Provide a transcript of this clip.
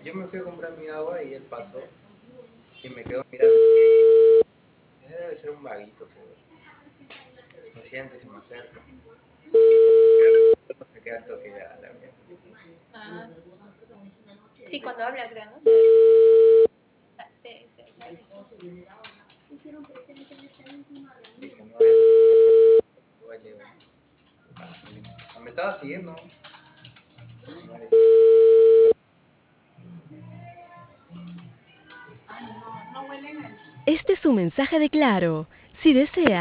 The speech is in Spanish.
Yo me fui a comprar mi agua y él pasó y me quedó mirando. Debe ser un vaguito, seguro. Me siento y se me acerca. Se queda al toque ya la mierda. Ah, sí, cuando habla, creo, ¿no? Se ha visto. Dije, no es. Igual llego. Me estaba siguiendo. Este es un mensaje de Claro. Si desea